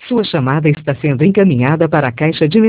Sua chamada está sendo encaminhada para a caixa de